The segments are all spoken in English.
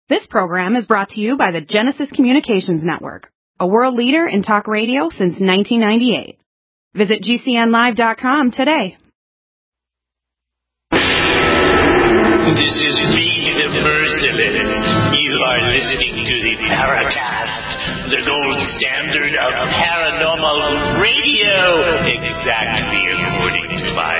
This program is brought to you by the Genesis Communications Network, a world leader in talk radio since 1998. Visit GCNlive.com today. This is Be the Merciless. You are listening to the Paracast, the gold standard of paranormal radio, exactly according to my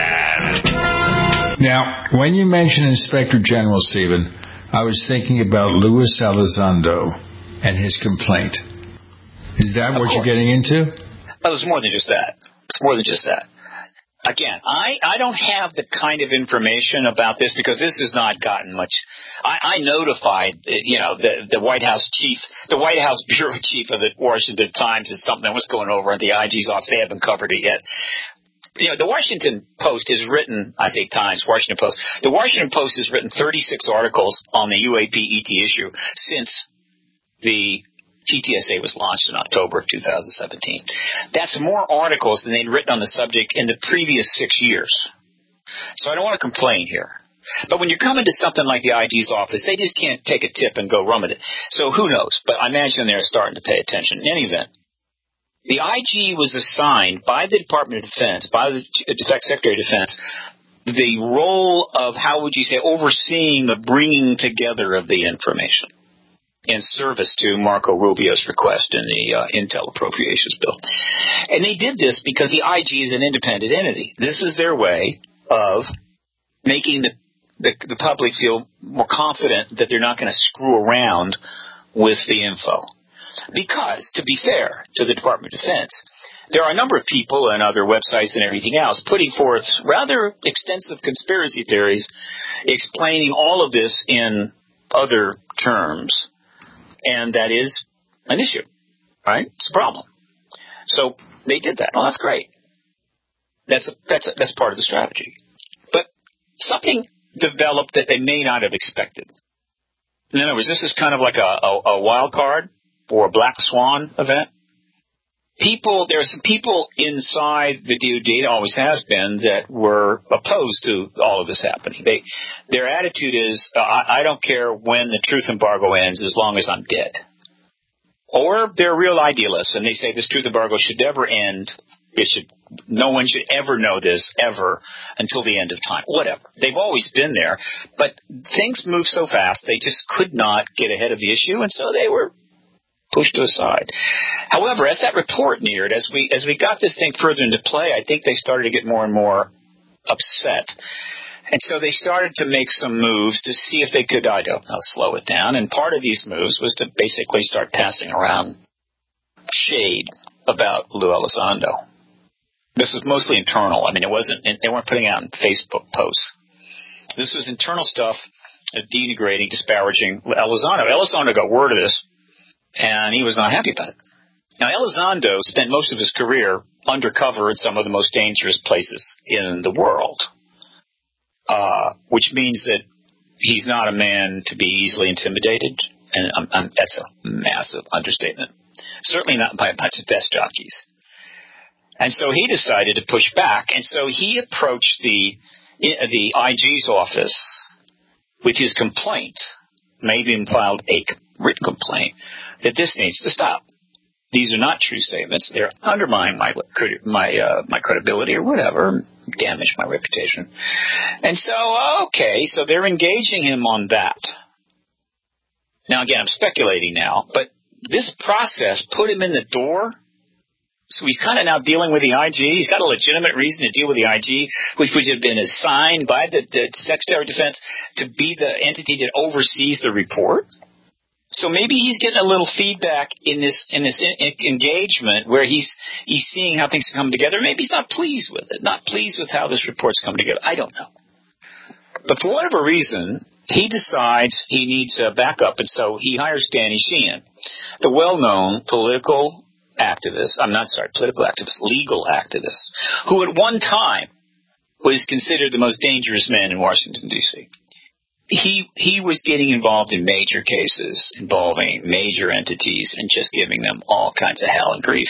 plan. Now, when you mention Inspector General, Stephen, I was thinking about Luis Elizondo and his complaint. Is that what you're getting into? Well, it's more than just that. It's more than just that. Again, I don't have the kind of information about this because this has not gotten much. I notified, the White House chief, the White House bureau chief of the Washington Times that something was going over at the IG's office. They haven't covered it yet. The Washington Post has written, I say Times, Washington Post. The Washington Post has written 36 articles on the UAP-ET issue since the TTSA was launched in October of 2017. That's more articles than they'd written on the subject in the previous 6 years. So I don't want to complain here. But when you're coming to something like the IG's office, they just can't take a tip and go run with it. So who knows? But I imagine they're starting to pay attention. In any event, the IG was assigned by the Department of Defense, by the Secretary of Defense, the role of, how would you say, overseeing the bringing together of the information in service to Marco Rubio's request in the Intel Appropriations Bill. And they did this because the IG is an independent entity. This was their way of making the public feel more confident that they're not going to screw around with the info. Because, to be fair to the Department of Defense, there are a number of people and other websites and everything else putting forth rather extensive conspiracy theories explaining all of this in other terms. And that is an issue, right? It's a problem. So they did that. Well, that's great. That's part of the strategy. But something developed that they may not have expected. In other words, this is kind of like a wild card or a black swan event. There are some people inside the DoD, always has been, that were opposed to all of this happening. Their attitude is, I don't care when the truth embargo ends as long as I'm dead. Or they're real idealists, and they say this truth embargo should never end. No one should ever know this, ever, until the end of time. Whatever. They've always been there, but things move so fast, they just could not get ahead of the issue, and so they were pushed to the side. However, as that report neared, as we got this thing further into play, I think they started to get more and more upset. And so they started to make some moves to see if they could, slow it down. And part of these moves was to basically start passing around shade about Lou Elizondo. This was mostly internal. I mean, they weren't putting out in Facebook posts. This was internal stuff, denigrating, disparaging Elizondo. Elizondo got word of this, and he was not happy about it. Now, Elizondo spent most of his career undercover in some of the most dangerous places in the world, which means that he's not a man to be easily intimidated, and that's a massive understatement. Certainly not by a bunch of desk jockeys. And so he decided to push back, and so he approached the IG's office with his complaint, maybe even filed a written complaint, that this needs to stop. These are not true statements. They're undermine my credibility or whatever, damage my reputation. And so, so they're engaging him on that. Now, again, I'm speculating now, but this process put him in the door. So he's kind of now dealing with the IG. He's got a legitimate reason to deal with the IG, which would have been assigned by the Secretary of Defense to be the entity that oversees the report. So maybe he's getting a little feedback in this engagement where he's seeing how things come together. Maybe he's not pleased with it, not pleased with how this report's come together. I don't know. But for whatever reason, he decides he needs a backup, and so he hires Danny Sheehan, the well-known political activist, legal activist, who at one time was considered the most dangerous man in Washington, D.C. He was getting involved in major cases involving major entities and just giving them all kinds of hell and grief.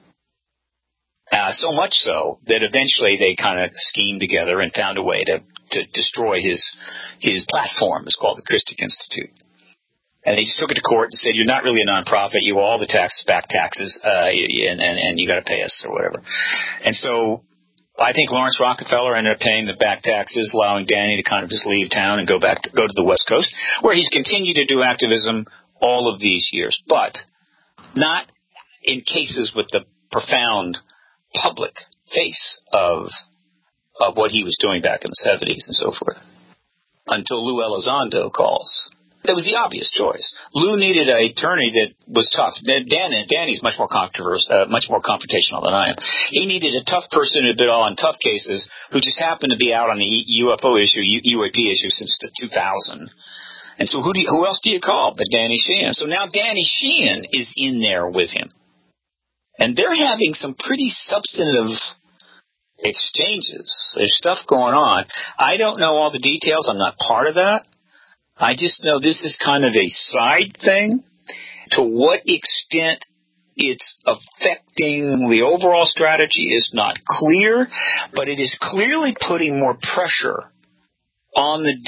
So much so that eventually they kind of schemed together and found a way to destroy his platform. It's called the Christic Institute. And they just took it to court and said, you're not really a nonprofit. You owe all the back taxes, and you got to pay us or whatever. And so I think Lawrence Rockefeller ended up paying the back taxes, allowing Danny to kind of just leave town and go to the West Coast, where he's continued to do activism all of these years, but not in cases with the profound public face of what he was doing back in the 70s and so forth, until Lou Elizondo calls. That was the obvious choice. Lou needed an attorney that was tough. Danny's much more confrontational than I am. He needed a tough person who'd been on tough cases, who just happened to be out on the UFO issue, UAP issue since 2000. And so who else do you call but Danny Sheehan? So now Danny Sheehan is in there with him. And they're having some pretty substantive exchanges. There's stuff going on. I don't know all the details. I'm not part of that. I just know this is kind of a side thing. To what extent it's affecting the overall strategy is not clear, but it is clearly putting more pressure on the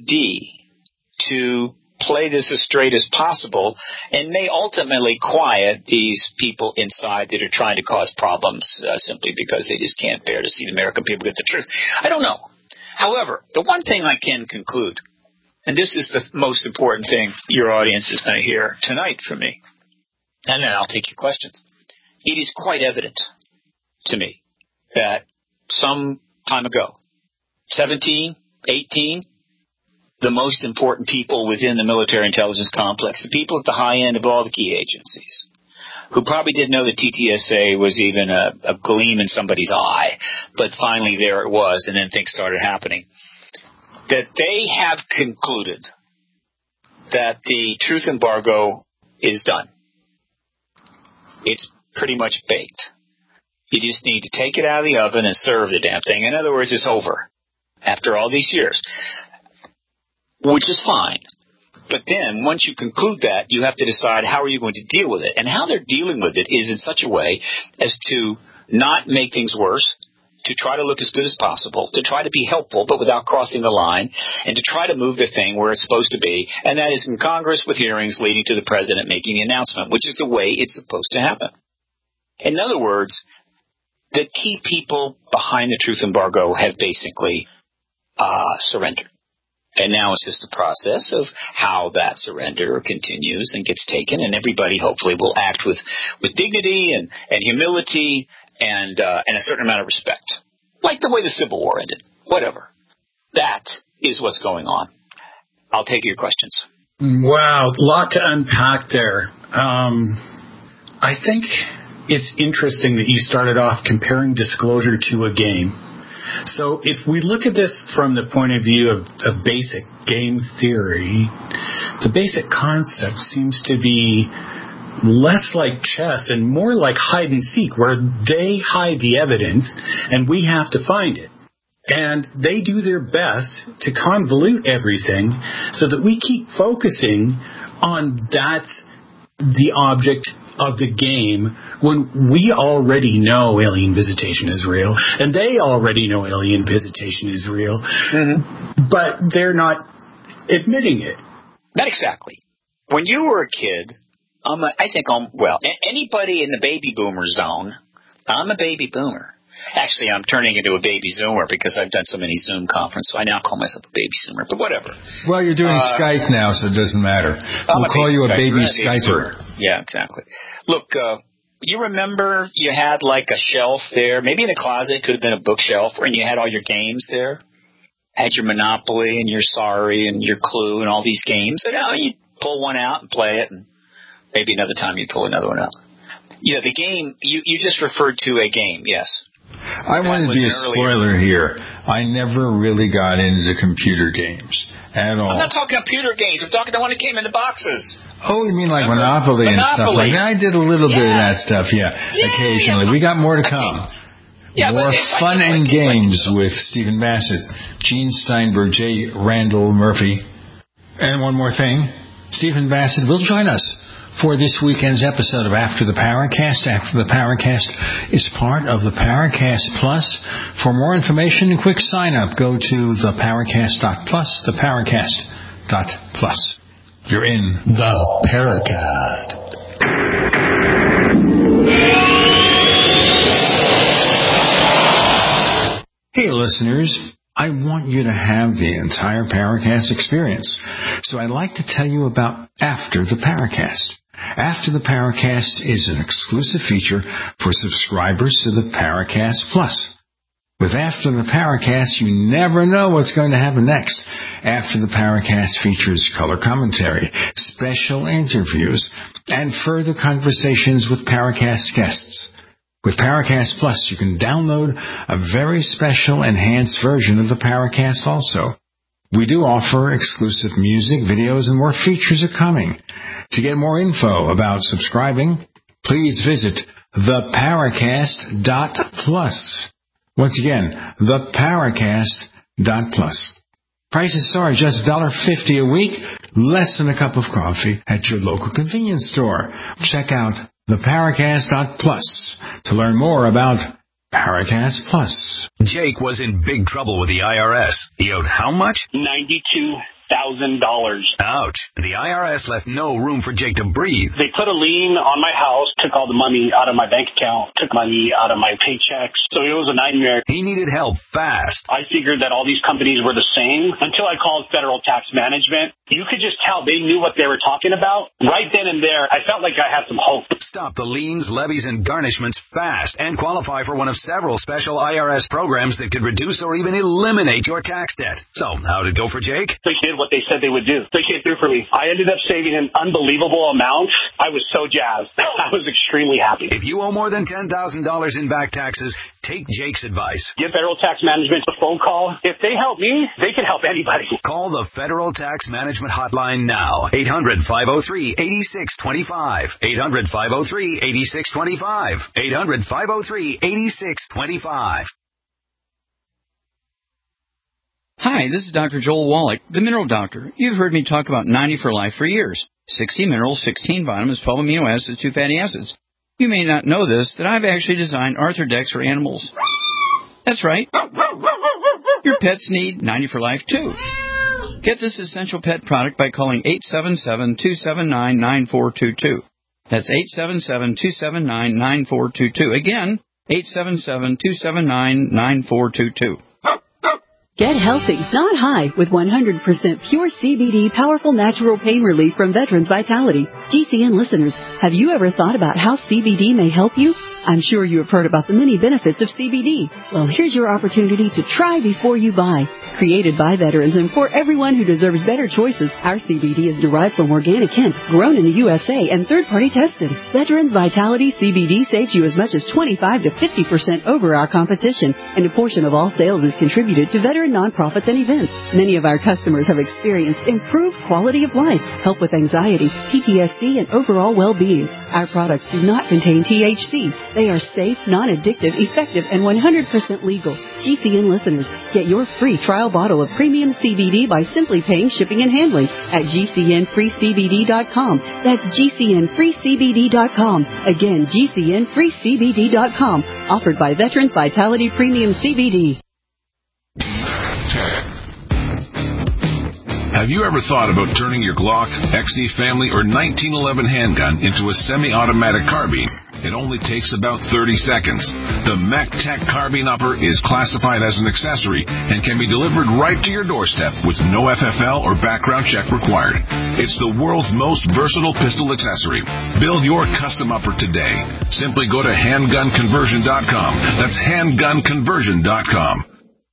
DOD to play this as straight as possible, and may ultimately quiet these people inside that are trying to cause problems simply because they just can't bear to see the American people get the truth. I don't know. However, the one thing I can conclude, and this is the most important thing your audience is going to hear tonight from me, and then I'll take your questions. It is quite evident to me that some time ago, 17, 18, the most important people within the military intelligence complex, the people at the high end of all the key agencies, who probably didn't know that TTSA was even a gleam in somebody's eye, but finally there it was, and then things started happening, that they have concluded that the truth embargo is done. It's pretty much baked. You just need to take it out of the oven and serve the damn thing. In other words, it's over after all these years, which is fine. But then once you conclude that, you have to decide how are you going to deal with it. And how they're dealing with it is in such a way as to not make things worse, to try to look as good as possible, to try to be helpful but without crossing the line, and to try to move the thing where it's supposed to be, and that is in Congress with hearings leading to the president making the announcement, which is the way it's supposed to happen. In other words, the key people behind the truth embargo have basically surrendered. And now it's just a process of how that surrender continues and gets taken, and everybody hopefully will act with dignity and humility and a certain amount of respect, like the way the Civil War ended. Whatever. That is what's going on. I'll take your questions. Wow, a lot to unpack there. I think it's interesting that you started off comparing disclosure to a game. So if we look at this from the point of view of basic game theory, the basic concept seems to be less like chess and more like hide and seek, where they hide the evidence and we have to find it. And they do their best to convolute everything so that we keep focusing on that's the object of the game, when we already know alien visitation is real, and they already know alien visitation is real, but they're not admitting it. Not exactly. When you were a kid, anybody in the baby boomer zone, I'm a baby boomer. Actually, I'm turning into a baby Zoomer because I've done so many Zoom conferences, so I now call myself a baby Zoomer, but whatever. Well, you're doing Skype now, so it doesn't matter. We'll call you a baby Skyper. Yeah, exactly. Look, you remember you had like a shelf there, maybe in a closet, it could have been a bookshelf, and you had all your games there. Had your Monopoly and your Sorry and your Clue and all these games. And now you pull one out and play it, and maybe another time you pull another one out. Yeah, the game, you just referred to a game, yes. I want to be a spoiler here. I never really got into computer games at all. I'm not talking computer games. I'm talking the one that came in the boxes. Oh, you mean like Monopoly and stuff like that? I did a little bit of that stuff, occasionally. We got more to come. More fun and games with Stephen Bassett, Gene Steinberg, J. Randall Murphy. And one more thing, Stephen Bassett will join us for this weekend's episode of After the Paracast. After the Paracast is part of the Paracast Plus. For more information and quick sign-up, go to theparacast.plus, theparacast.plus. You're in the Paracast. Hey, listeners. I want you to have the entire Paracast experience. So I'd like to tell you about After the Paracast. After the Paracast is an exclusive feature for subscribers to the Paracast Plus. With After the Paracast, you never know what's going to happen next. After the Paracast features color commentary, special interviews, and further conversations with Paracast guests. With Paracast Plus, you can download a very special enhanced version of the Paracast also. We do offer exclusive music, videos, and more features are coming. To get more info about subscribing, please visit theparacast.plus. Once again, theparacast.plus. Prices are just $1.50 a week, less than a cup of coffee at your local convenience store. Check out theparacast.plus to learn more about Paracast Plus. Jake was in big trouble with the IRS. He owed how much? $92,000. Ouch. The IRS left no room for Jake to breathe. They put a lien on my house, took all the money out of my bank account, took money out of my paychecks. So it was a nightmare. He needed help fast. I figured that all these companies were the same until I called Federal Tax Management. You could just tell they knew what they were talking about. Right then and there, I felt like I had some hope. Stop the liens, levies, and garnishments fast and qualify for one of several special IRS programs that could reduce or even eliminate your tax debt. So, how'd it go for Jake? They did what they said they would do. They came through for me. I ended up saving an unbelievable amount. I was so jazzed. I was extremely happy. If you owe more than $10,000 in back taxes, take Jake's advice. Give Federal Tax Management a phone call. If they help me, they can help anybody. Call the Federal Tax Management hotline now. 800-503-8625. 800-503-8625. 800-503-8625. Hi, this is Dr. Joel Wallach, the Mineral Doctor. You've heard me talk about 90 for Life for years. 60 minerals, 16 vitamins, 12 amino acids, 2 fatty acids. You may not know this, that I've actually designed Arthrodex for animals. That's right. Your pets need 90 for Life, too. Get this essential pet product by calling 877-279-9422. That's 877-279-9422. Again, 877-279-9422. Get healthy, not high, with 100% pure CBD powerful natural pain relief from Veterans Vitality. GCN listeners, have you ever thought about how CBD may help you? I'm sure you have heard about the many benefits of CBD. Well, here's your opportunity to try before you buy. Created by veterans and for everyone who deserves better choices, our CBD is derived from organic hemp, grown in the USA, and third-party tested. Veterans Vitality CBD saves you as much as 25 to 50% over our competition, and a portion of all sales is contributed to veteran nonprofits and events. Many of our customers have experienced improved quality of life, help with anxiety, PTSD, and overall well-being. Our products do not contain THC. They are safe, non-addictive, effective, and 100% legal. GCN listeners, get your free trial bottle of premium CBD by simply paying shipping and handling at GCNFreeCBD.com. That's GCNFreeCBD.com. Again, GCNFreeCBD.com. Offered by Veterans Vitality Premium CBD. Have you ever thought about turning your Glock, XD Family, or 1911 handgun into a semi-automatic carbine? It only takes about 30 seconds. The MacTech Carbine Upper is classified as an accessory and can be delivered right to your doorstep with no FFL or background check required. It's the world's most versatile pistol accessory. Build your custom upper today. Simply go to handgunconversion.com. That's handgunconversion.com.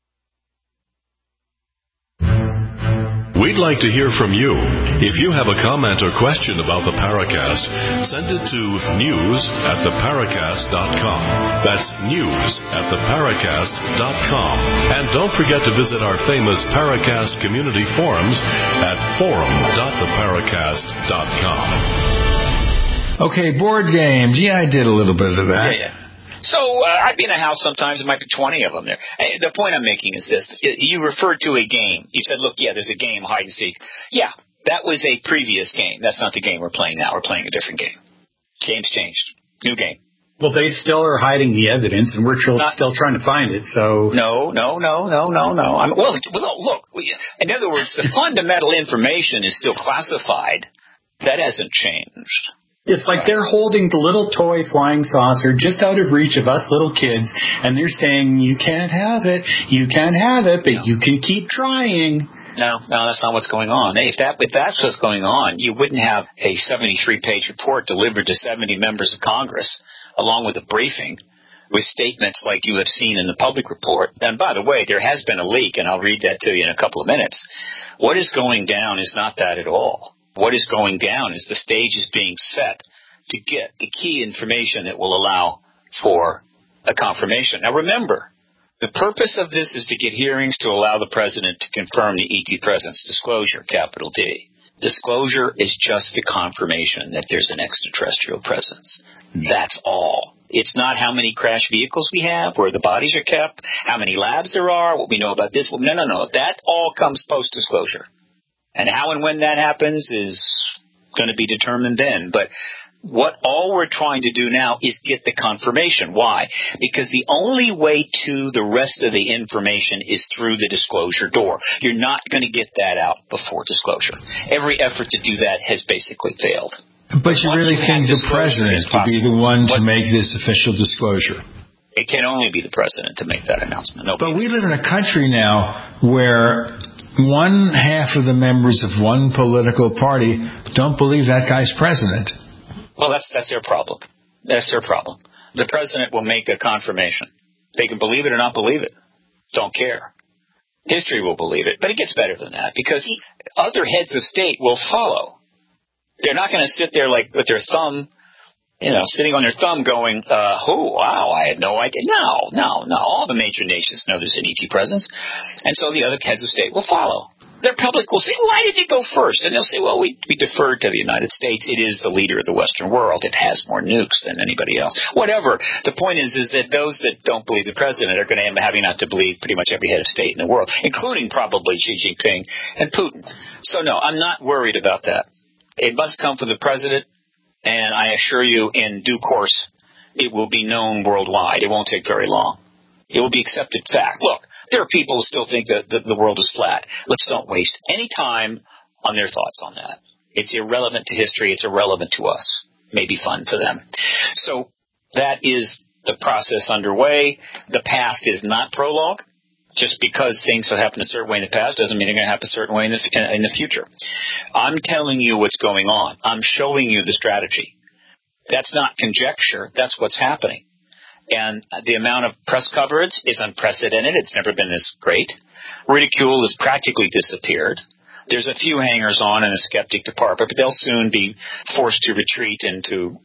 We'd like to hear from you. If you have a comment or question about the Paracast, send it to news@theparacast.com. That's news@theparacast.com. And don't forget to visit our famous Paracast community forums at forum.theparacast.com. Okay, board games. Yeah, I did a little bit of that. Yeah. So I'd be in a house sometimes. There might be 20 of them there. Hey, the point I'm making is this. You referred to a game. You said, look, yeah, there's a game, hide and seek. Yeah, that was a previous game. That's not the game we're playing now. We're playing a different game. Game's changed. New game. Well, they still are hiding the evidence, and we're still trying to find it. So no. Look. In other words, the fundamental information is still classified. That hasn't changed. It's like they're holding the little toy flying saucer just out of reach of us little kids, and they're saying, you can't have it, but you can keep trying. No, that's not what's going on. If that's what's going on, you wouldn't have a 73-page report delivered to 70 members of Congress, along with a briefing, with statements like you have seen in the public report. And by the way, there has been a leak, and I'll read that to you in a couple of minutes. What is going down is not that at all. What is going down is the stage is being set to get the key information that will allow for a confirmation. Now remember, the purpose of this is to get hearings to allow the president to confirm the ET presence. Disclosure, capital D. Disclosure is just the confirmation that there's an extraterrestrial presence. That's all. It's not how many crash vehicles we have, where the bodies are kept, how many labs there are, what we know about this. No. That all comes post-disclosure. And how and when that happens is going to be determined then. But all we're trying to do now is get the confirmation. Why? Because the only way to the rest of the information is through the disclosure door. You're not going to get that out before disclosure. Every effort to do that has basically failed. But you really think the president to be the one to make this official disclosure? It can only be the president to make that announcement. But we live in a country now where one half of the members of one political party don't believe that guy's president. Well, that's their problem. That's their problem. The president will make a confirmation. They can believe it or not believe it. Don't care. History will believe it. But it gets better than that, because other heads of state will follow. They're not going to sit there like with their thumb, sitting on their thumb going, oh, wow, I had no idea. No. All the major nations know there's an ET presence. And so the other heads of state will follow. Their public will say, why did you go first? And they'll say, well, we deferred to the United States. It is the leader of the Western world. It has more nukes than anybody else. Whatever. The point is that those that don't believe the president are going to end up having not to believe pretty much every head of state in the world, including probably Xi Jinping and Putin. So, no, I'm not worried about that. It must come from the president, and I assure you, in due course, it will be known worldwide. It won't take very long. It will be accepted fact. Look, there are people who still think that the world is flat. Let's don't waste any time on their thoughts on that. It's irrelevant to history. It's irrelevant to us. Maybe fun to them. So that is the process underway. The past is not prologue. Just because things have happened a certain way in the past doesn't mean they're going to happen a certain way in the future. I'm telling you what's going on. I'm showing you the strategy. That's not conjecture. That's what's happening. And the amount of press coverage is unprecedented. It's never been this great. Ridicule has practically disappeared. There's a few hangers-on in the skeptic department, but they'll soon be forced to retreat into,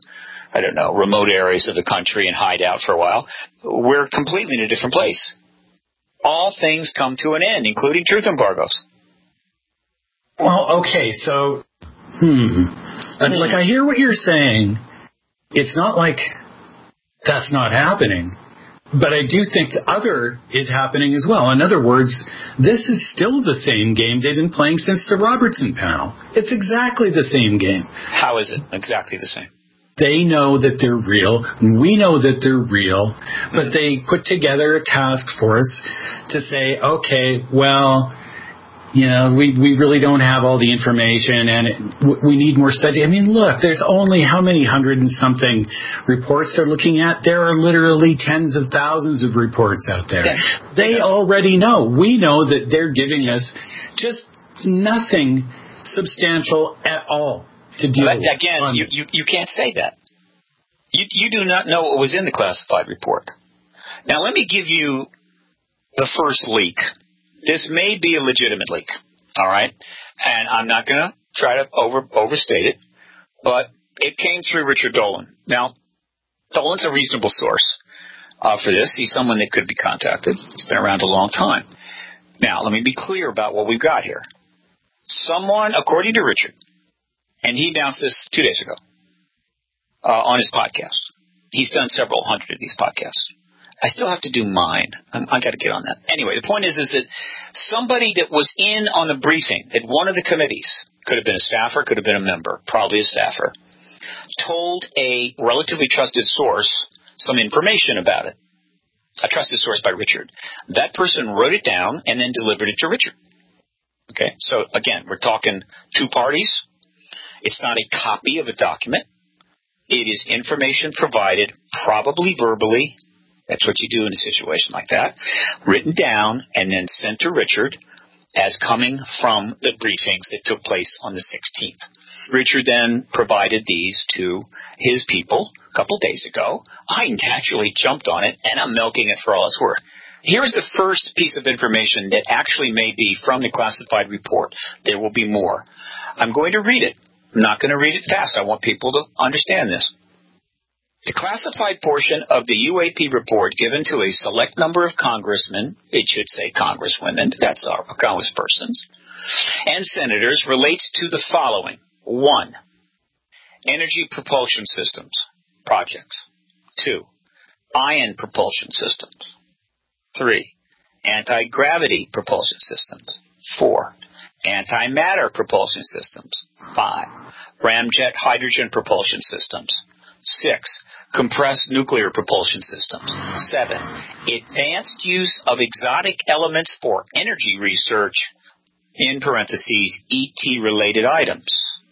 remote areas of the country and hide out for a while. We're completely in a different place. All things come to an end, including truth embargoes. Well, okay, so, I hear what you're saying. It's not like that's not happening. But I do think the other is happening as well. In other words, this is still the same game they've been playing since the Robertson panel. It's exactly the same game. How is it exactly the same? They know that they're real. We know that they're real. But they put together a task force to say, okay, well, we really don't have all the information, and we need more study. I mean, look, there's only how many 100 and something reports they're looking at? There are literally tens of thousands of reports out there. Yeah. They already know. We know that they're giving us just nothing substantial at all to deal with. Again, you can't say that. You do not know what was in the classified report. Now, let me give you the first leak. This may be a legitimate leak, all right? And I'm not going to try to overstate it, but it came through Richard Dolan. Now, Dolan's a reasonable source for this. He's someone that could be contacted. He's been around a long time. Now, let me be clear about what we've got here. Someone, according to Richard, and he announced this 2 days ago on his podcast. He's done several hundred of these podcasts. I still have to do mine. I got to get on that. Anyway, the point is that somebody that was in on the briefing at one of the committees, could have been a staffer, could have been a member, probably a staffer, told a relatively trusted source some information about it. A trusted source by Richard. That person wrote it down and then delivered it to Richard. Okay, so again, we're talking two parties. It's not a copy of a document. It is information provided, probably verbally. That's what you do in a situation like that. Written down and then sent to Richard as coming from the briefings that took place on the 16th. Richard then provided these to his people a couple days ago. I naturally jumped on it, and I'm milking it for all it's worth. Here's the first piece of information that actually may be from the classified report. There will be more. I'm going to read it. I'm not going to read it fast. I want people to understand this. The classified portion of the UAP report given to a select number of congressmen, it should say congresswomen, that's our congresspersons, and senators relates to the following. 1. Energy propulsion systems projects. 2. Ion propulsion systems. 3. Anti-gravity propulsion systems. 4. Antimatter propulsion systems. 5. Ramjet hydrogen propulsion systems. 6. Compressed nuclear propulsion systems. 7. Advanced use of exotic elements for energy research, in parentheses, ET-related items.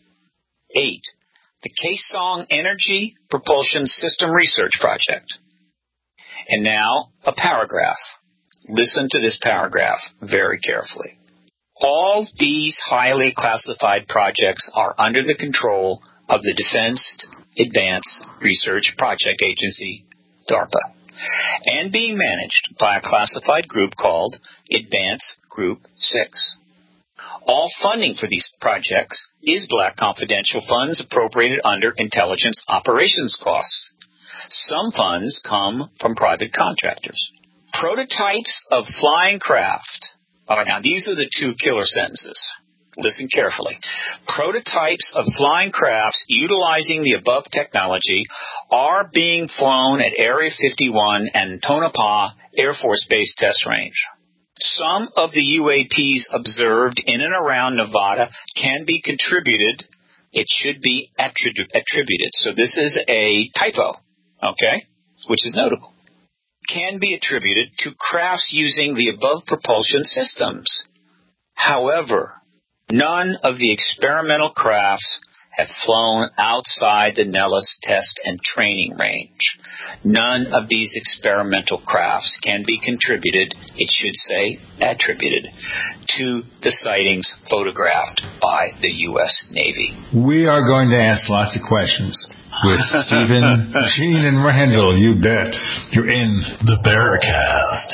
8. The Kaesong Energy Propulsion System Research Project. And now, a paragraph. Listen to this paragraph very carefully. All these highly classified projects are under the control of the Defense Advanced Research Project Agency, DARPA, and being managed by a classified group called Advanced Group 6. All funding for these projects is black confidential funds appropriated under intelligence operations costs. Some funds come from private contractors. Prototypes of flying craft. All right, now these are the two killer sentences. Listen carefully. Prototypes of flying crafts utilizing the above technology are being flown at Area 51 and Tonopah Air Force Base Test Range. Some of the UAPs observed in and around Nevada can be contributed. It should be attributed. So this is a typo, okay, which is notable. Can be attributed to crafts using the above propulsion systems. However, none of the experimental crafts have flown outside the Nellis test and training range. None of these experimental crafts can be contributed, it should say attributed, to the sightings photographed by the U.S. Navy. We are going to ask lots of questions with Stephen, Gene, and Randall. You bet. You're in the Paracast.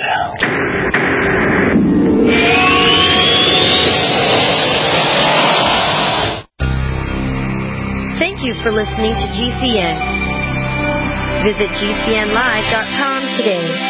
Thank you for listening to GCN. Visit GCNlive.com today.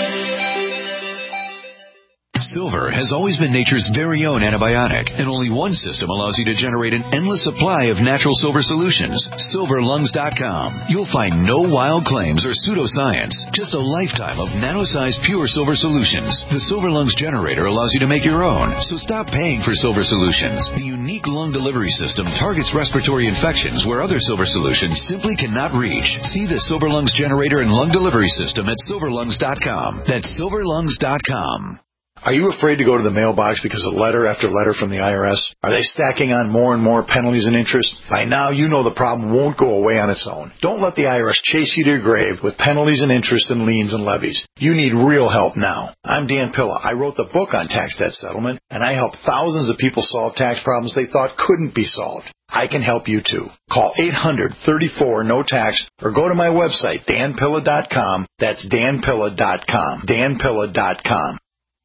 Silver has always been nature's very own antibiotic, and only one system allows you to generate an endless supply of natural silver solutions. SilverLungs.com. You'll find no wild claims or pseudoscience, just a lifetime of nano-sized pure silver solutions. The Silver Lungs generator allows you to make your own, so stop paying for silver solutions. The unique lung delivery system targets respiratory infections where other silver solutions simply cannot reach. See the Silver Lungs generator and lung delivery system at SilverLungs.com. That's SilverLungs.com. Are you afraid to go to the mailbox because of letter after letter from the IRS? Are they stacking on more and more penalties and interest? By now, you know the problem won't go away on its own. Don't let the IRS chase you to your grave with penalties and interest and liens and levies. You need real help now. I'm Dan Pilla. I wrote the book on tax debt settlement, and I help thousands of people solve tax problems they thought couldn't be solved. I can help you too. Call 800-34-NO-TAX or go to my website, danpilla.com. That's danpilla.com. danpilla.com.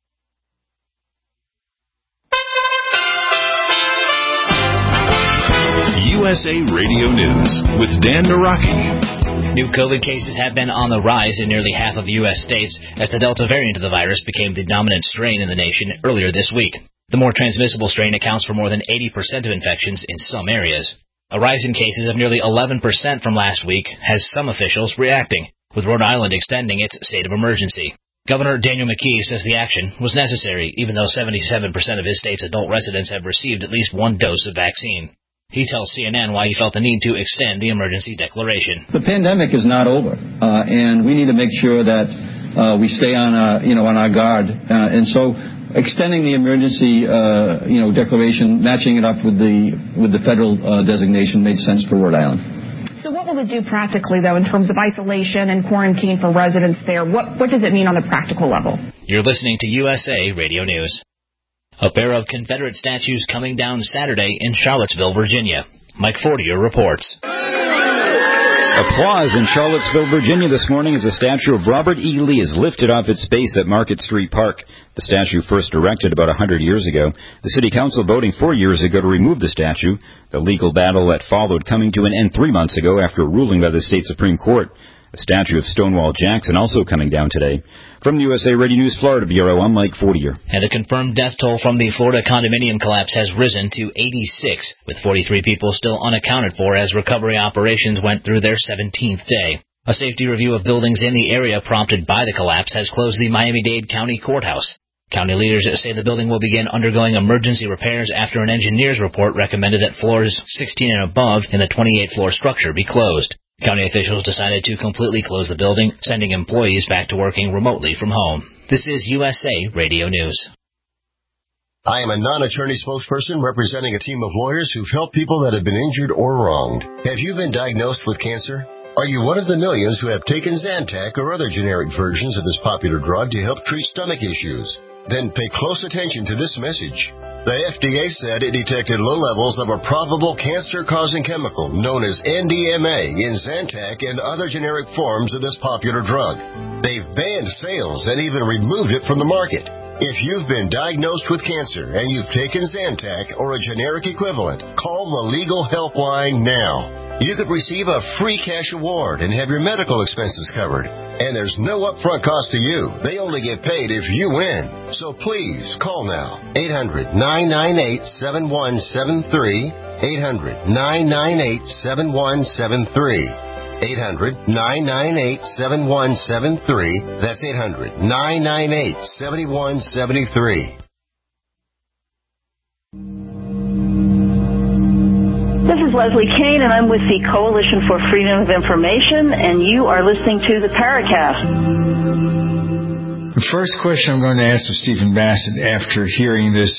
USA Radio News with Dan Naraki. New COVID cases have been on the rise in nearly half of U.S. states as the Delta variant of the virus became the dominant strain in the nation earlier this week. The more transmissible strain accounts for more than 80% of infections in some areas. A rise in cases of nearly 11% from last week has some officials reacting, with Rhode Island extending its state of emergency. Governor Daniel McKee says the action was necessary, even though 77% of his state's adult residents have received at least one dose of vaccine. He tells CNN why he felt the need to extend the emergency declaration. The pandemic is not over, and we need to make sure that we stay on our guard. And so extending the emergency declaration, matching it up with the federal designation made sense for Rhode Island. So what will it do practically, though, in terms of isolation and quarantine for residents there? What does it mean on the practical level? You're listening to USA Radio News. A pair of Confederate statues coming down Saturday in Charlottesville, Virginia. Mike Fortier reports. Applause in Charlottesville, Virginia this morning as a statue of Robert E. Lee is lifted off its base at Market Street Park. The statue first erected about 100 years ago. The City Council voting 4 years ago to remove the statue. The legal battle that followed coming to an end 3 months ago after a ruling by the state Supreme Court. A statue of Stonewall Jackson also coming down today. From the USA Radio News Florida Bureau, I'm Mike Fortier. And the confirmed death toll from the Florida condominium collapse has risen to 86, with 43 people still unaccounted for as recovery operations went through their 17th day. A safety review of buildings in the area prompted by the collapse has closed the Miami-Dade County Courthouse. County leaders say the building will begin undergoing emergency repairs after an engineer's report recommended that floors 16 and above in the 28-floor structure be closed. County officials decided to completely close the building, sending employees back to working remotely from home. This is USA Radio News. I am a non-attorney spokesperson representing a team of lawyers who've helped people that have been injured or wronged. Have you been diagnosed with cancer? Are you one of the millions who have taken Zantac or other generic versions of this popular drug to help treat stomach issues? Then pay close attention to this message. The FDA said it detected low levels of a probable cancer-causing chemical known as NDMA in Zantac and other generic forms of this popular drug. They've banned sales and even removed it from the market. If you've been diagnosed with cancer and you've taken Zantac or a generic equivalent, call the Legal Helpline now. You could receive a free cash award and have your medical expenses covered. And there's no upfront cost to you. They only get paid if you win. So please, call now. 800-998-7173. 800-998-7173. 800-998-7173. That's 800-998-7173. This is Leslie Kane, and I'm with the Coalition for Freedom of Information, and you are listening to the Paracast. The first question I'm going to ask of Stephen Bassett after hearing this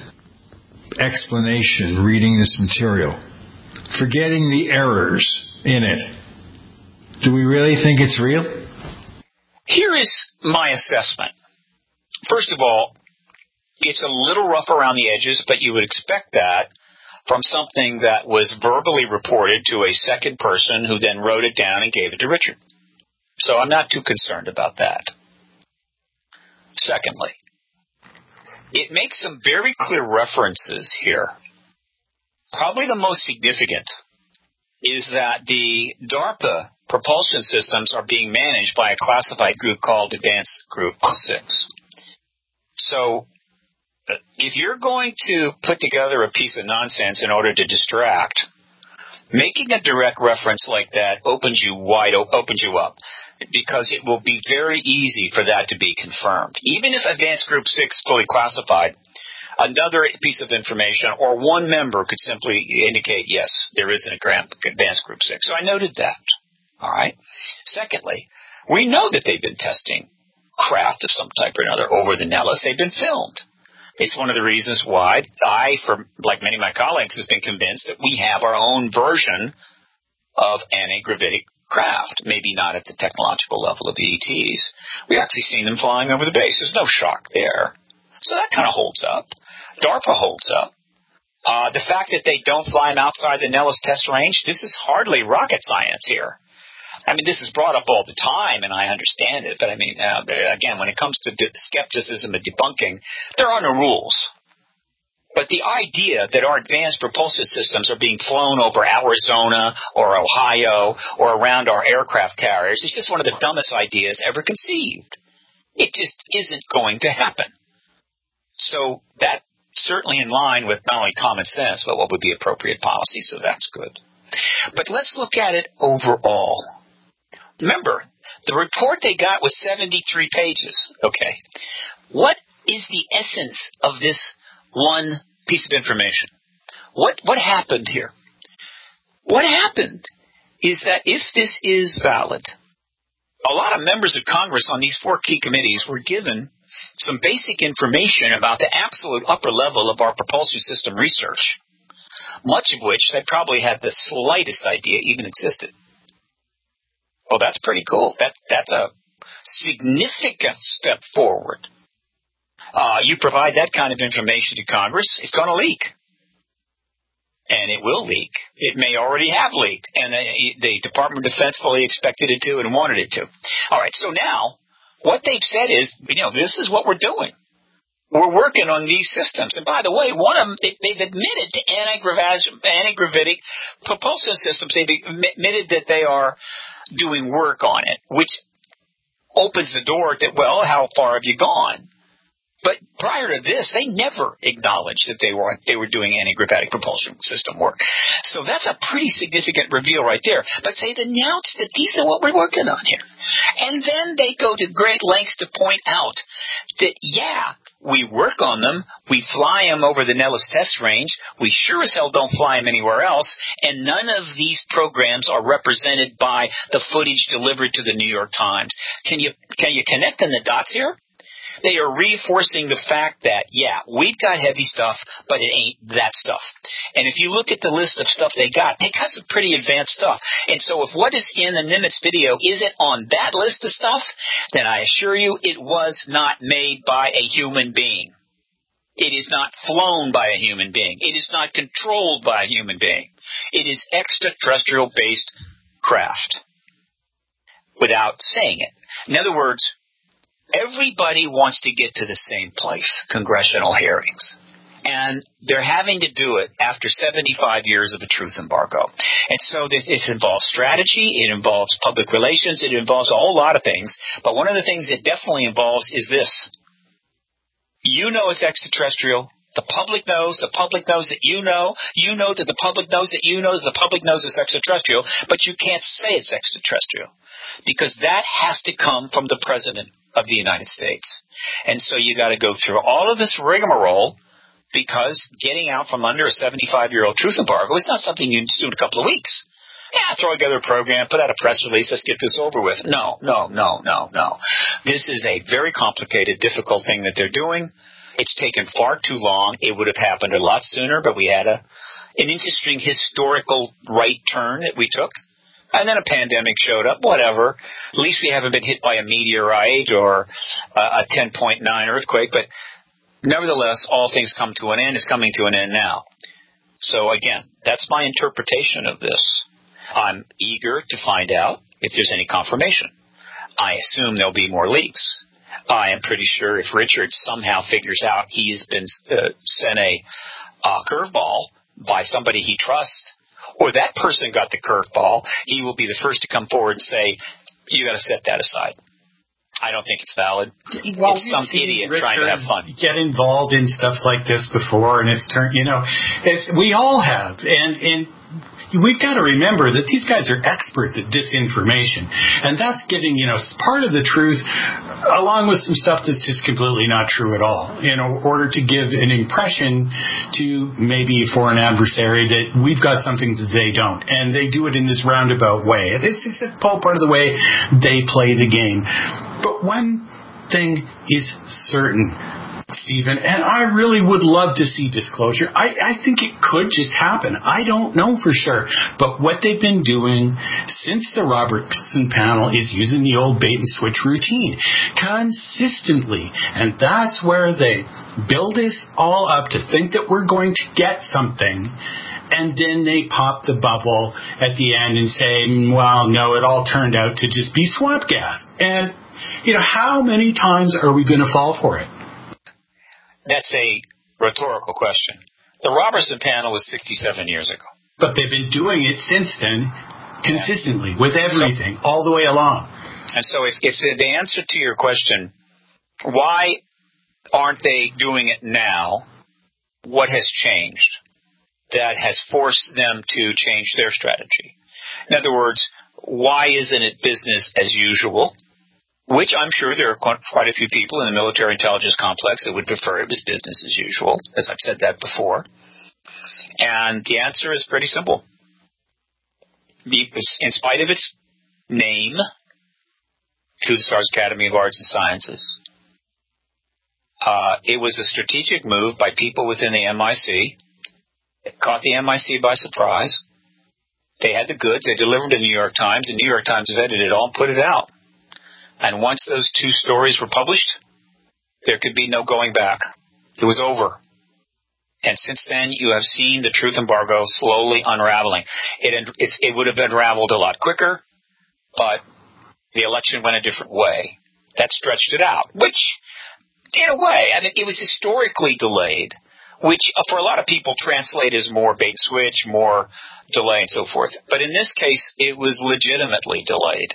explanation, reading this material, forgetting the errors in it, do we really think it's real? Here is my assessment. First of all, it's a little rough around the edges, but you would expect that from something that was verbally reported to a second person who then wrote it down and gave it to Richard. So I'm not too concerned about that. Secondly, it makes some very clear references here. Probably the most significant is that the DARPA propulsion systems are being managed by a classified group called Advanced Group 6. So if you're going to put together a piece of nonsense in order to distract, making a direct reference like that opens you up, because it will be very easy for that to be confirmed. Even if Advanced Group 6 fully classified, another piece of information or one member could simply indicate, yes, there is an Advanced Group 6. So I noted that. All right. Secondly, we know that they've been testing craft of some type or another over the Nellis. They've been filmed. It's one of the reasons why I, like many of my colleagues, has been convinced that we have our own version of anti-gravitic craft. Maybe not at the technological level of the ETs. We've actually seen them flying over the base. There's no shock there. So that kind of holds up. DARPA holds up. The fact that they don't fly them outside the Nellis test range, this is hardly rocket science here. I mean, this is brought up all the time, and I understand it. But, I mean, again, when it comes to skepticism and debunking, there are no rules. But the idea that our advanced propulsion systems are being flown over Arizona or Ohio or around our aircraft carriers is just one of the dumbest ideas ever conceived. It just isn't going to happen. So that's certainly in line with not only common sense, but what would be appropriate policy, so that's good. But let's look at it overall. Remember, the report they got was 73 pages. Okay. What is the essence of this one piece of information? What happened here? what happened is that if this is valid, a lot of members of Congress on these 4 key committees were given some basic information about the absolute upper level of our propulsion system research, much of which they probably had the slightest idea even existed. Well, that's pretty cool. That's a significant step forward. You provide that kind of information to Congress, it's going to leak. And it will leak. It may already have leaked. And the Department of Defense fully expected it to and wanted it to. All right, so now what they've said is, this is what we're doing. We're working on these systems. And by the way, one of them, they've admitted to anti-gravitic propulsion systems. They've admitted that they are doing work on it, which opens the door to, well, how far have you gone? But prior to this, they never acknowledged that they were doing anti-gravitic propulsion system work. So that's a pretty significant reveal right there. But they've announced that these are what we're working on here. And then they go to great lengths to point out that, yeah, we work on them. We fly them over the Nellis test range. We sure as hell don't fly them anywhere else. And none of these programs are represented by the footage delivered to the New York Times. Can you connect in the dots here? They are reinforcing the fact that, yeah, we've got heavy stuff, but it ain't that stuff. And if you look at the list of stuff they got some pretty advanced stuff. And so if what is in the Nimitz video isn't on that list of stuff, then I assure you it was not made by a human being. It is not flown by a human being. It is not controlled by a human being. It is extraterrestrial-based craft, without saying it. In other words, everybody wants to get to the same place, congressional hearings. And they're having to do it after 75 years of a truth embargo. And so it involves strategy, it involves public relations, it involves a whole lot of things. But one of the things it definitely involves is this. You know it's extraterrestrial. The public knows that you know that the public knows that you know that the public knows it's extraterrestrial, but you can't say it's extraterrestrial because that has to come from the President of the United States. And so you got to go through all of this rigmarole because getting out from under a 75-year-old truth embargo is not something you do in a couple of weeks. Yeah, throw together a program, put out a press release, let's get this over with. No. This is a very complicated, difficult thing that they're doing. It's taken far too long. It would have happened a lot sooner, but we had an interesting historical right turn that we took. And then a pandemic showed up, whatever. At least we haven't been hit by a meteorite or a 10.9 earthquake. But nevertheless, all things come to an end. It's coming to an end now. So, again, that's my interpretation of this. I'm eager to find out if there's any confirmation. I assume there'll be more leaks. I am pretty sure if Richard somehow figures out he's been sent a curveball by somebody he trusts, or that person got the curveball, he will be the first to come forward and say, you got to set that aside. I don't think it's valid. Well, it's some idiot trying to have fun. Get involved in stuff like this before, and it's we all have, and we've got to remember that these guys are experts at disinformation, and that's giving part of the truth along with some stuff that's just completely not true at all, in order to give an impression to maybe for an adversary that we've got something that they don't, and they do it in this roundabout way. It's just all part of the way they play the game. But one thing is certain, Stephen, and I really would love to see disclosure. I think it could just happen. I don't know for sure. But what they've been doing since the Robertson panel is using the old bait and switch routine consistently. And that's where they build this all up to think that we're going to get something. And then they pop the bubble at the end and say, well, no, it all turned out to just be swamp gas. And, how many times are we going to fall for it? That's a rhetorical question. The Robertson panel was 67 years ago. But they've been doing it since then, consistently, with everything, all the way along. And so if the answer to your question, why aren't they doing it now, what has changed that has forced them to change their strategy? In other words, why isn't it business as usual? Which I'm sure there are quite a few people in the military intelligence complex that would prefer it was business as usual, as I've said that before. And the answer is pretty simple. in spite of its name, Truth Stars Academy of Arts and Sciences, it was a strategic move by people within the MIC. It caught the MIC by surprise. They had the goods. They delivered to the New York Times. The New York Times vetted it all and put it out. And once those two stories were published, there could be no going back. It was over. And since then, you have seen the truth embargo slowly unraveling. It would have unraveled a lot quicker, but the election went a different way. That stretched it out, which, in a way, I mean, it was historically delayed, which for a lot of people translate as more bait switch, more delay, and so forth. But in this case, it was legitimately delayed.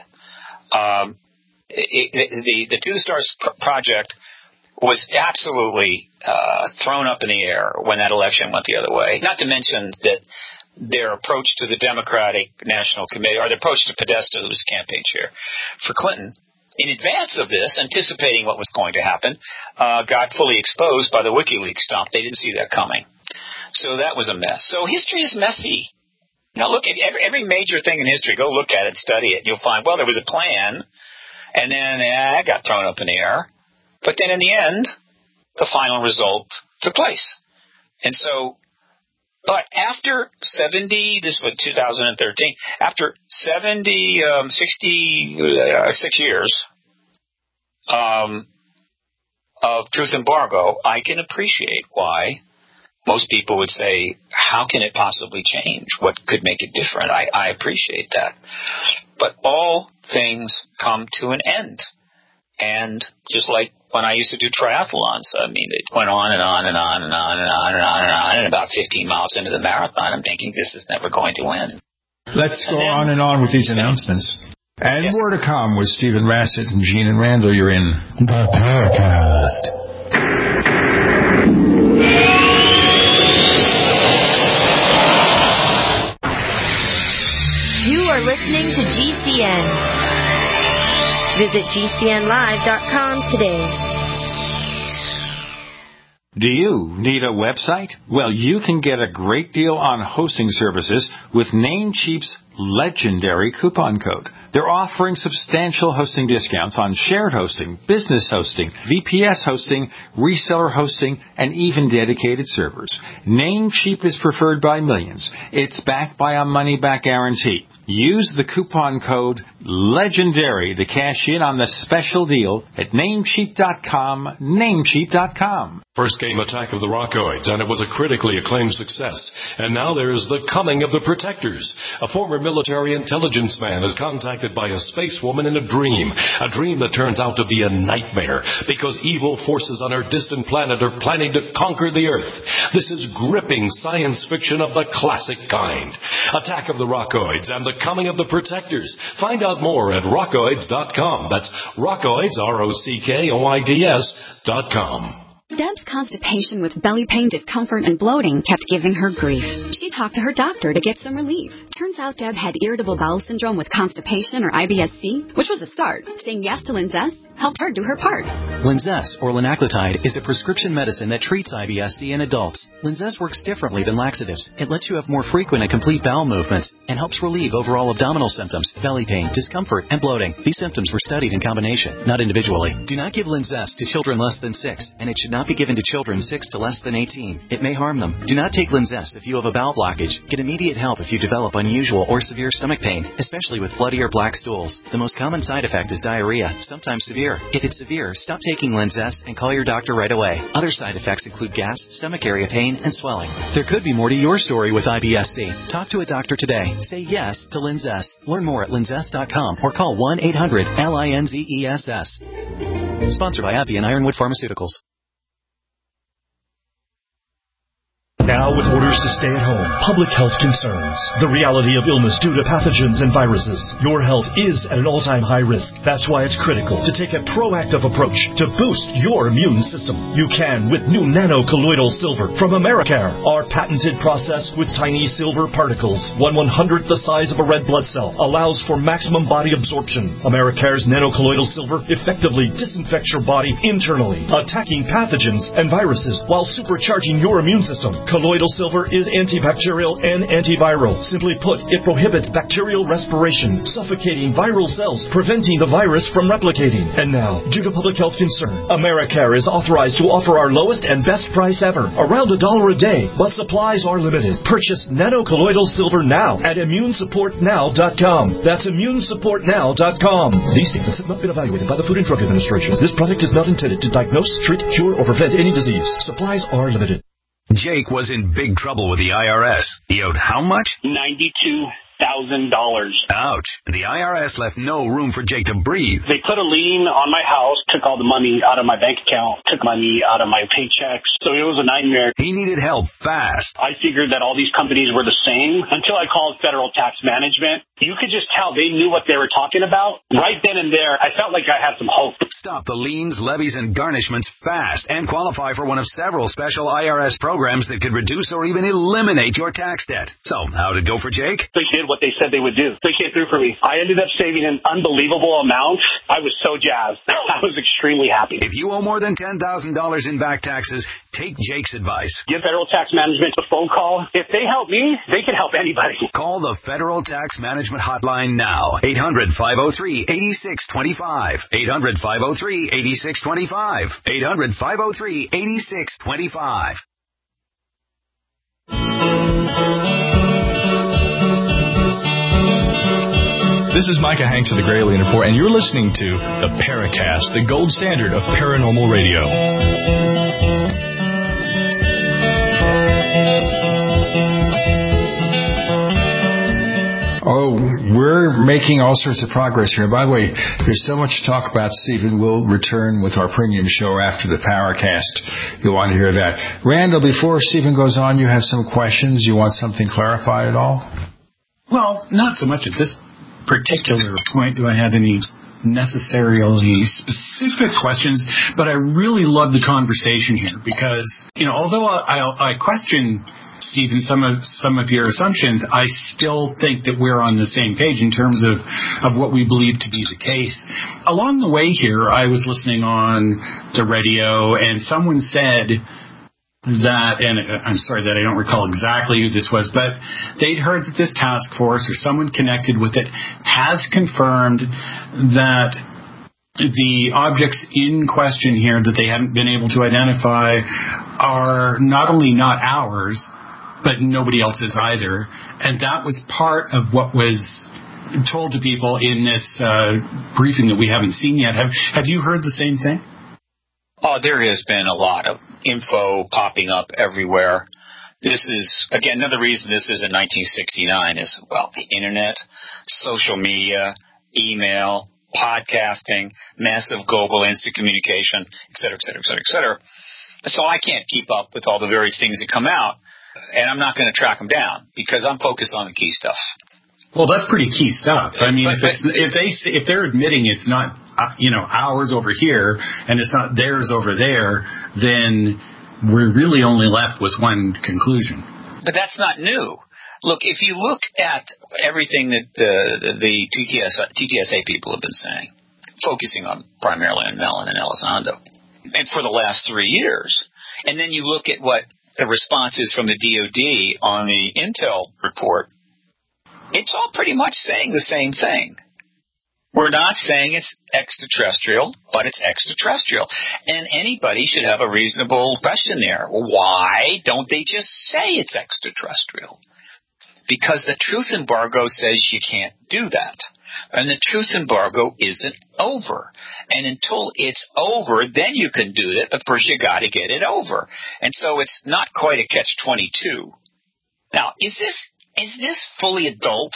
The To the Stars project was absolutely thrown up in the air when that election went the other way. Not to mention that their approach to the Democratic National Committee, or the approach to Podesta, who was campaign chair for Clinton, in advance of this, anticipating what was going to happen, got fully exposed by the WikiLeaks stomp. They didn't see that coming. So that was a mess. So history is messy. Now look at every major thing in history. Go look at it, study it, and you'll find, well, there was a plan, and then it got thrown up in the air. But then in the end, the final result took place. And so, but after 66 years of truth embargo, I can appreciate why most people would say, how can it possibly change? What could make it different? I appreciate that. But all things come to an end. And just like when I used to do triathlons, I mean, it went on and on and on and on and on and on and on. And about 15 miles into the marathon, I'm thinking this is never going to end. Let's go on and on with these announcements. And more to come with Stephen Bassett and Gene and Randall. You're in the Paracast. You are listening to GCN. Visit GCNlive.com today. Do you need a website? Well, you can get a great deal on hosting services with Namecheap's legendary coupon code. They're offering substantial hosting discounts on shared hosting, business hosting, VPS hosting, reseller hosting, and even dedicated servers. Namecheap is preferred by millions. It's backed by a money-back guarantee. Use the coupon code LEGENDARY to cash in on the special deal at Namecheap.com, Namecheap.com. First came Attack of the Rockoids, and it was a critically acclaimed success. And now there is The Coming of the Protectors. A former military intelligence man is contacted by a space woman in a dream that turns out to be a nightmare because evil forces on her distant planet are planning to conquer the Earth. This is gripping science fiction of the classic kind. Attack of the Rockoids and The Coming of the Protectors. Find out more at rockoids.com. That's Rockoids, ROCKOIDS.com. Deb's constipation with belly pain, discomfort, and bloating kept giving her grief. She talked to her doctor to get some relief. Turns out Deb had irritable bowel syndrome with constipation, or IBS-C, which was a start. Saying yes to Linzess helped her do her part. Linzess, or linaclotide, is a prescription medicine that treats IBS-C in adults. Linzess works differently than laxatives. It lets you have more frequent and complete bowel movements and helps relieve overall abdominal symptoms, belly pain, discomfort, and bloating. These symptoms were studied in combination, not individually. Do not give Linzess to children less than 6, and it should not be given to children 6 to less than 18. It may harm them. Do not take Linzess if you have a bowel blockage. Get immediate help if you develop unusual or severe stomach pain, especially with bloody or black stools. The most common side effect is diarrhea, sometimes severe. If it's severe, stop taking Linzess and call your doctor right away. Other side effects include gas, stomach area pain, and swelling. There could be more to your story with IBS-C. Talk to a doctor today. Say yes to Linzess. Learn more at linzess.com or call 1-800-LINZESS. Sponsored by AbbVie and Ironwood Pharmaceuticals. Now with orders to stay at home, public health concerns, the reality of illness due to pathogens and viruses, your health is at an all-time high risk. That's why it's critical to take a proactive approach to boost your immune system. You can with new nano-colloidal silver from Americare. Our patented process with tiny silver particles, 1/100th the size of a red blood cell, allows for maximum body absorption. Americare's nano-colloidal silver effectively disinfects your body internally, attacking pathogens and viruses while supercharging your immune system. Colloidal silver is antibacterial and antiviral. Simply put, it prohibits bacterial respiration, suffocating viral cells, preventing the virus from replicating. And now, due to public health concern, AmeriCare is authorized to offer our lowest and best price ever, around $1 a day, but supplies are limited. Purchase nanocolloidal silver now at immunesupportnow.com. That's immunesupportnow.com. These statements have not been evaluated by the Food and Drug Administration. This product is not intended to diagnose, treat, cure, or prevent any disease. Supplies are limited. Jake was in big trouble with the IRS. He owed how much? $92,000. Ouch. The IRS left no room for Jake to breathe. They put a lien on my house, took all the money out of my bank account, took money out of my paychecks. So it was a nightmare. He needed help fast. I figured that all these companies were the same until I called Federal Tax Management. You could just tell they knew what they were talking about. Right then and there, I felt like I had some hope. Stop the liens, levies, and garnishments fast and qualify for one of several special IRS programs that could reduce or even eliminate your tax debt. So, how'd it go for Jake? They did what they said they would do. They came through for me. I ended up saving an unbelievable amount. I was so jazzed. I was extremely happy. If you owe more than $10,000 in back taxes, take Jake's advice. Give Federal Tax Management a phone call. If they help me, they can help anybody. Call the Federal Tax Management Hotline now. 800-503-8625. 800-503-8625. 800-503-8625. This is Micah Hanks of the Gray Alien Report, and you're listening to the Paracast, the gold standard of paranormal radio. Oh, we're making all sorts of progress here. By the way, there's so much to talk about, Stephen. We'll return with our premium show after the Paracast. You'll want to hear that. Randall, before Stephen goes on, you have some questions? You want something clarified at all? Well, not so much at this particular point do I have any necessarily specific questions, but I really love the conversation here because, although I question, Stephen, some of your assumptions, I still think that we're on the same page in terms of what we believe to be the case. Along the way here, I was listening on the radio, and someone said that, and I'm sorry that I don't recall exactly who this was, but they'd heard that this task force or someone connected with it has confirmed that the objects in question here that they haven't been able to identify are not only not ours, but nobody else's either. And that was part of what was told to people in this briefing that we haven't seen yet. Have you heard the same thing? Oh, there has been a lot of info popping up everywhere. This is, again, another reason this isn't 1969 is, well, the internet, social media, email, podcasting, massive global instant communication, et cetera, et cetera, et cetera, et cetera. So I can't keep up with all the various things that come out, and I'm not going to track them down because I'm focused on the key stuff. Well, that's pretty key stuff. I mean, if they're admitting it's not ours over here and it's not theirs over there, then we're really only left with one conclusion. But that's not new. Look, if you look at everything that the TTSA people have been saying, focusing on primarily on Mellon and Elizondo, and for the last 3 years, and then you look at what the response is from the DOD on the Intel report, it's all pretty much saying the same thing. We're not saying it's extraterrestrial, but it's extraterrestrial. And anybody should have a reasonable question there. Why don't they just say it's extraterrestrial? Because the truth embargo says you can't do that. And the truth embargo isn't over. And until it's over, then you can do it, but first you got to get it over. And so it's not quite a catch-22. Now, is this fully adult?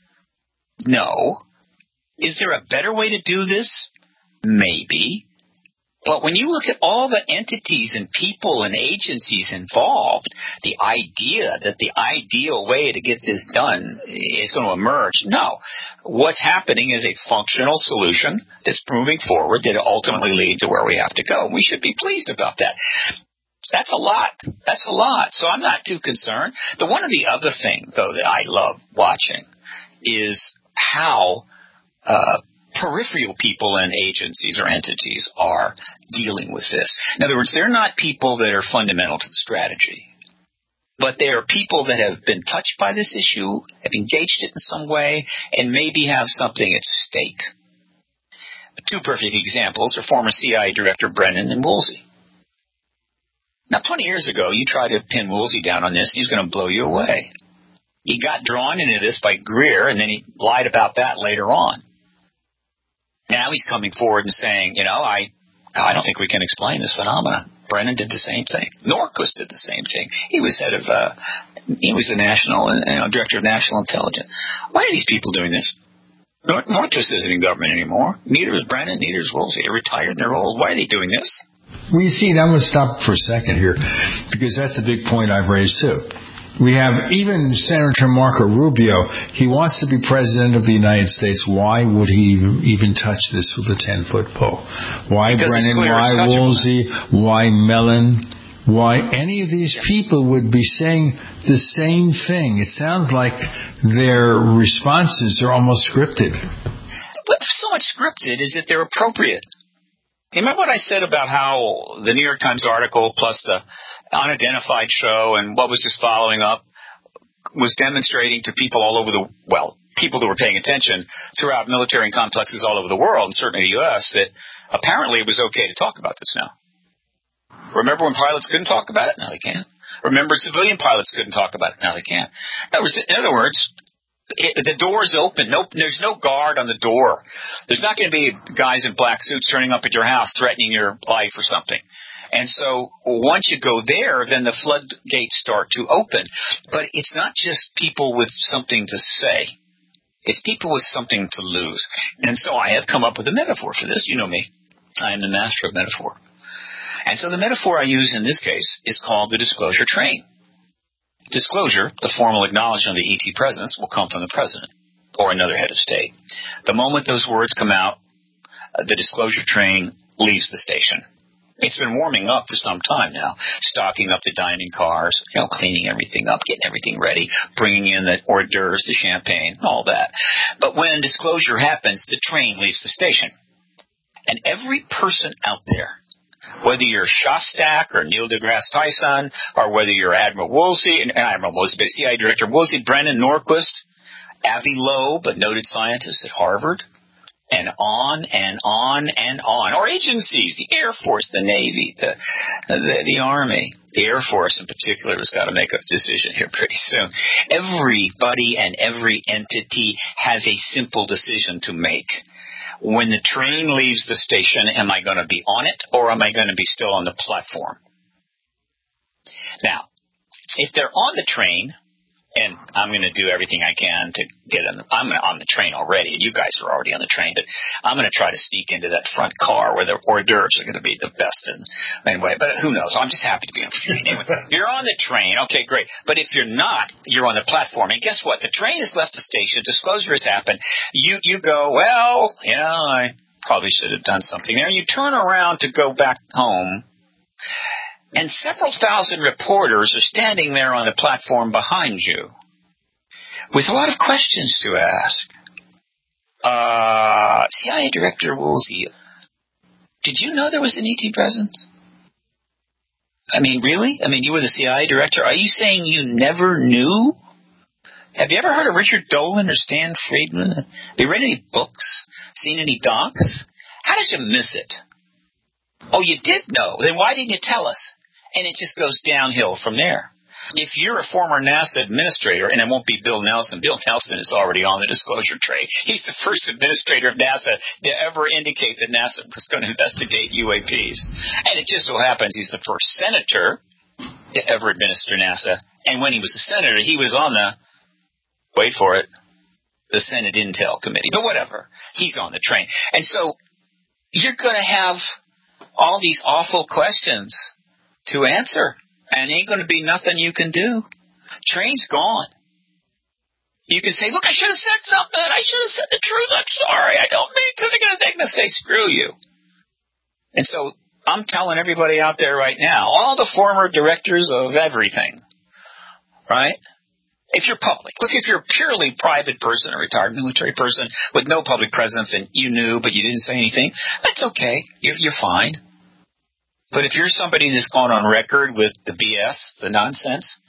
No. Is there a better way to do this? Maybe. But when you look at all the entities and people and agencies involved, the idea that the ideal way to get this done is going to emerge, no. What's happening is a functional solution that's moving forward that ultimately leads to where we have to go. We should be pleased about that. That's a lot. That's a lot. So I'm not too concerned. But one of the other things, though, that I love watching is how peripheral people and agencies or entities are dealing with this. In other words, they're not people that are fundamental to the strategy. But they are people that have been touched by this issue, have engaged it in some way, and maybe have something at stake. Two perfect examples are former CIA Director Brennan and Woolsey. Now, 20 years ago, you tried to pin Woolsey down on this, and he was going to blow you away. He got drawn into this by Greer, and then he lied about that later on. Now he's coming forward and saying, I don't think we can explain this phenomenon. Brennan did the same thing. Norquist did the same thing. He was he was the national, director of national intelligence. Why are these people doing this? Norquist isn't in government anymore. Neither is Brennan. Neither is Woolsey. They're retired and they're old. Why are they doing this? Well, you see, I'm going to stop for a second here, because that's a big point I've raised too. We have even Senator Marco Rubio. He wants to be president of the United States. Why would he even touch this with a 10-foot pole? Why because Brennan? Why Woolsey? Why Mellon? Why any of these people would be saying the same thing? It sounds like their responses are almost scripted. What's so much scripted is that they're appropriate. Remember what I said about how the New York Times article plus the unidentified show and what was just following up was demonstrating to people all over people that were paying attention throughout military complexes all over the world, and certainly the U.S., that apparently it was okay to talk about this now. Remember when pilots couldn't talk about it? Now they can. Remember civilian pilots couldn't talk about it? Now they can. In other words, the door's open. There's no guard on the door. There's not going to be guys in black suits turning up at your house threatening your life or something. And so once you go there, then the floodgates start to open. But it's not just people with something to say. It's people with something to lose. And so I have come up with a metaphor for this. You know me. I am the master of metaphor. And so the metaphor I use in this case is called the disclosure train. Disclosure, the formal acknowledgement of the ET presence, will come from the president or another head of state. The moment those words come out, the disclosure train leaves the station. It's been warming up for some time now, stocking up the dining cars, cleaning everything up, getting everything ready, bringing in the hors d'oeuvres, the champagne, all that. But when disclosure happens, the train leaves the station. And every person out there, whether you're Shostak or Neil deGrasse Tyson, or whether you're Admiral Woolsey, but CIA Director Woolsey, Brennan, Norquist, Avi Loeb, a noted scientist at Harvard, and on and on and on. Or agencies, the Air Force, the Navy, the Army. The Air Force in particular has got to make a decision here pretty soon. Everybody and every entity has a simple decision to make. When the train leaves the station, am I going to be on it or am I going to be still on the platform? Now, if they're on the train, and I'm going to do everything I can to get in. I'm on the train already, and you guys are already on the train, but I'm going to try to sneak into that front car where the hors d'oeuvres are going to be the best. Anyway, but who knows? I'm just happy to be on the train. Anyway, you're on the train. Okay, great. But if you're not, you're on the platform. And guess what? The train has left the station. Disclosure has happened. You go, I probably should have done something there. You turn around to go back home, and several thousand reporters are standing there on the platform behind you with a lot of questions to ask. CIA Director Woolsey, did you know there was an ET presence? I mean, really? I mean, you were the CIA Director. Are you saying you never knew? Have you ever heard of Richard Dolan or Stan Friedman? Have you read any books? Seen any docs? How did you miss it? Oh, you did know. Then why didn't you tell us? And it just goes downhill from there. If you're a former NASA administrator, and it won't be Bill Nelson. Bill Nelson is already on the disclosure train. He's the first administrator of NASA to ever indicate that NASA was going to investigate UAPs. And it just so happens he's the first senator to ever administer NASA. And when he was a senator, he was on wait for it, the Senate Intel Committee. But whatever. He's on the train. And so you're going to have all these awful questions to answer, and ain't going to be nothing you can do. Train's gone. You can say, look, I should have said something. I should have said the truth. I'm sorry. I don't mean to. They're going to say, screw you. And so I'm telling everybody out there right now, all the former directors of everything, right? If you're public, look, if you're a purely private person, a retired military person with no public presence, and you knew but you didn't say anything, that's okay. You're fine. But if you're somebody that's gone on record with the BS, the nonsense,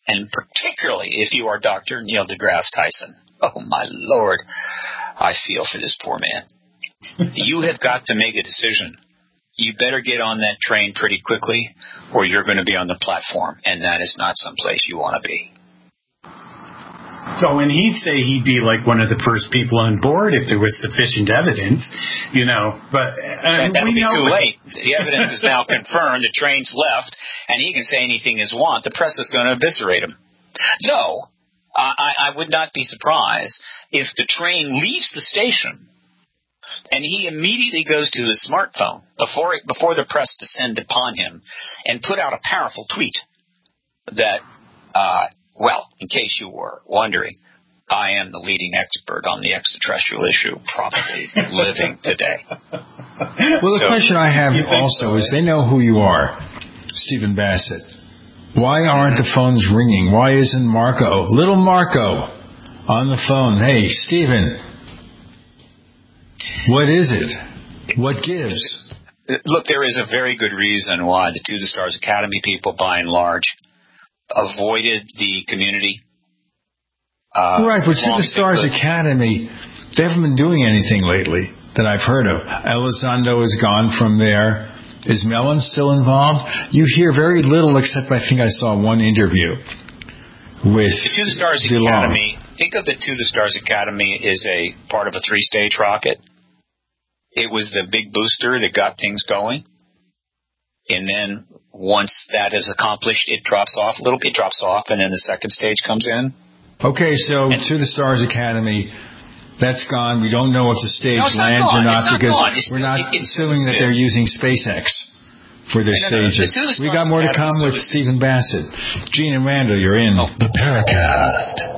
and particularly if you are Dr. Neil deGrasse Tyson. Oh, my Lord, I feel for this poor man. You have got to make a decision. You better get on that train pretty quickly, or you're going to be on the platform, and that is not someplace you want to be. So when he'd say he'd be like one of the first people on board if there was sufficient evidence, but that'll be too late. The evidence is now confirmed. The train's left, and he can say anything he wants. The press is going to eviscerate him. No, I would not be surprised if the train leaves the station and he immediately goes to his smartphone before the press descend upon him and put out a powerful tweet that, in case you were wondering, I am the leading expert on the extraterrestrial issue probably living today. Well, the question I have also is they know who you are, Stephen Bassett. Why aren't the phones ringing? Why isn't little Marco, on the phone? Hey, Stephen, what is it? What gives? Look, there is a very good reason why the To the Stars Academy people, by and large, avoided the community. Right, but To the Stars Academy, they haven't been doing anything lately that I've heard of. Elizondo has gone from there. Is Mellon still involved? You hear very little, except I think I saw one interview with the To the Stars Academy. Think of the To the Stars Academy as a part of a 3-stage rocket. It was the big booster that got things going. And then once that is accomplished, it drops off a little bit, and then the second stage comes in. Okay, so To the Stars Academy, that's gone. We don't know if the stage lands or not because we're not assuming that they're using SpaceX for their stages. We got more to come with Stephen Bassett. Gene and Randall, you're in the Paracast.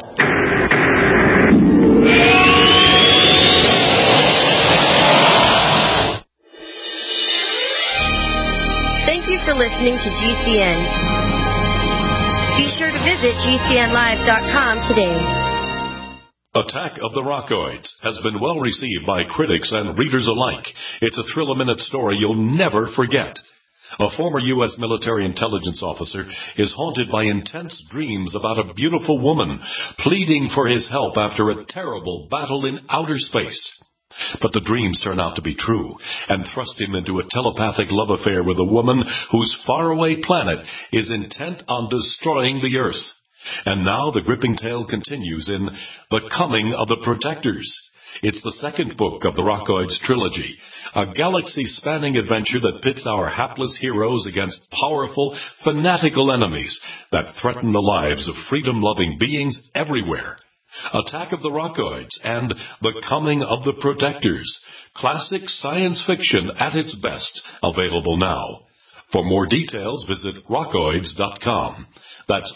Thank you for listening to GCN. Be sure to visit GCNlive.com today. Attack of the Rockoids has been well received by critics and readers alike. It's a thrill-a-minute story you'll never forget. A former U.S. military intelligence officer is haunted by intense dreams about a beautiful woman pleading for his help after a terrible battle in outer space. But the dreams turn out to be true and thrust him into a telepathic love affair with a woman whose faraway planet is intent on destroying the Earth. And now the gripping tale continues in The Coming of the Protectors. It's the second book of the Rockoids trilogy, a galaxy-spanning adventure that pits our hapless heroes against powerful, fanatical enemies that threaten the lives of freedom-loving beings everywhere. Attack of the Rockoids and The Coming of the Protectors. Classic science fiction at its best, available now. For more details, visit rockoids.com. That's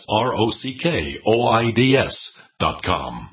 ROCKOIDS.com.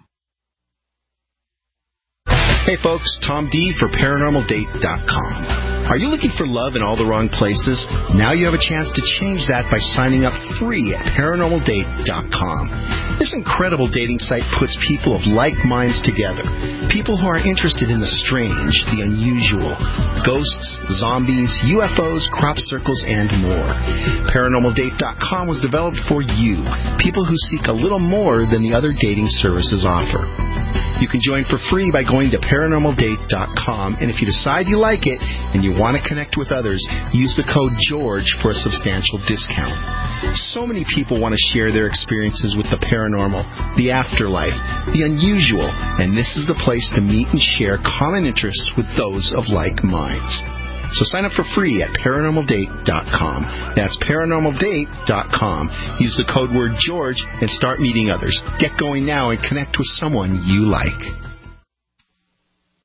Hey folks, Tom D for ParanormalDate.com. Are you looking for love in all the wrong places? Now you have a chance to change that by signing up free at ParanormalDate.com. This incredible dating site puts people of like minds together. People who are interested in the strange, the unusual, ghosts, zombies, UFOs, crop circles, and more. ParanormalDate.com was developed for you, people who seek a little more than the other dating services offer. You can join for free by going to ParanormalDate.com, and if you decide you like it and you want to connect with others, use the code GEORGE for a substantial discount. So many people want to share their experiences with the paranormal, the afterlife, the unusual, and this is the place to meet and share common interests with those of like minds. So sign up for free at ParanormalDate.com. That's ParanormalDate.com. Use the code word GEORGE and start meeting others. Get going now and connect with someone you like.